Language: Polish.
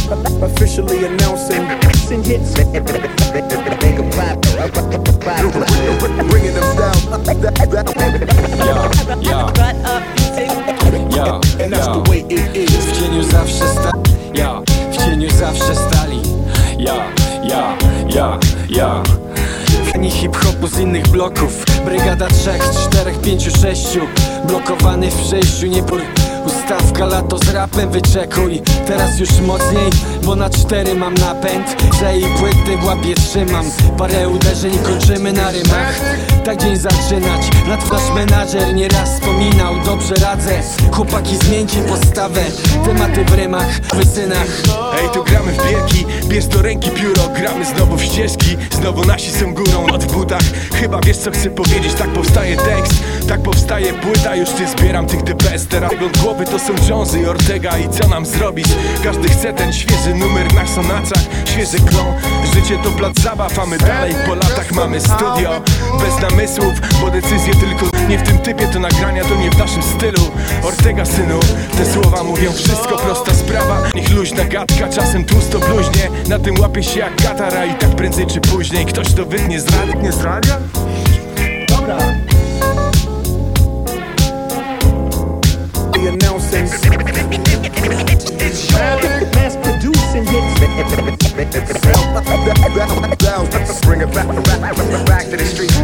Officially announcing hits. Bringing them down. And that's the way it is. W cieniu zawsze w cieniu zawsze stali. Ani hip-hopu z innych bloków. Brygada 3, 4, 5, 6. Blokowany w przejściu, ustawka, lato z rapem, wyczekuj. Teraz już mocniej, bo na 4 mam napęd. Że i płyty w łapie trzymam. Parę uderzeń kończymy na rymach. Tak dzień zaczynać. Nasz menadżer nieraz wspominał. Dobrze radzę, chłopaki zmieńcie postawę. Tematy w rymach, w synach. Ej, tu gramy w bierki, bierz do ręki pióro. Gramy znowu w ścieżki, znowu nasi są górą. Od w butach, chyba wiesz co chcę powiedzieć. Tak powstaje tekst, tak powstaje płyta. Już nie zbieram tych the best. Teraz od głowy to są Jonesy i Ortega. I co nam zrobić? Każdy chce ten świeży numer na sonacach. Świeży klon, życie to plac zabaw. A my dalej po latach mamy studio bez namysłów, bo decyzje tylko nie w tym typie. To nagrania, to nie w naszym stylu. Ortega, synu, te słowa mówią wszystko. Prosta sprawa, niech luźna gadka. Czasem tłusto bluźnie, na tym łapie się jak katara. I tak prędzej czy później ktoś to wytnie z radia. Nie z radia? Dobra. Announcing mass producing hits. Bring it back to the street.